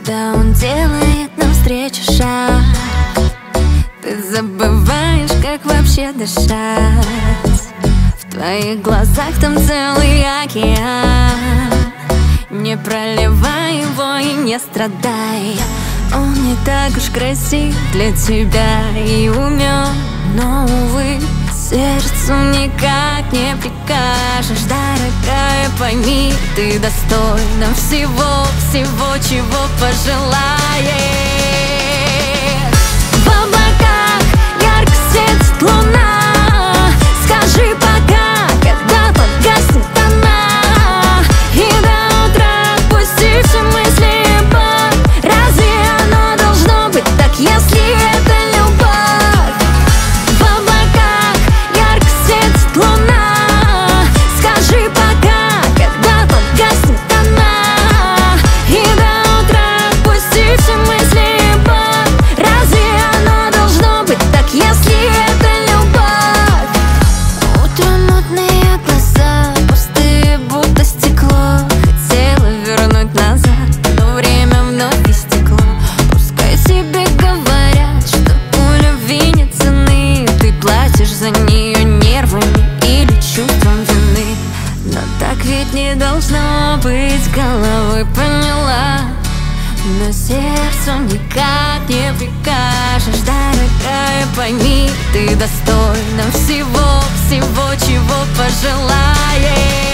Когда он делает навстречу шаг, ты забываешь, как вообще дышать. В твоих глазах там целый океан. Не проливай его и не страдай. Он не так уж красив для тебя и умен, но, увы, сердцу никак не прикажешь. Дорогая, пойми, ты достойна всего, всего, чего пожелаешь. В облаках ярко светит луна. Скажи пока, когда погаснет она, и до утра отпусти все мысли и боль. Разве оно должно быть так, если это любовь? В облаках ярко светит луна. Скажи пока, когда погаснет она, и до утра отпусти все мысли и боль. Разве оно должно быть так, если это любовь? Утром мутные глаза, пустые, будто стекло. Хотела вернуть назад, но время вновь истекло. Пускай тебе говорят, что у любви нет цены. Ты платишь за нее нервами или чувством вины. Но так ведь не должно быть, головой поняла. Но сердцу никак не прикажешь. Дорогая, пойми, ты достойна всего, всего, чего пожелаешь.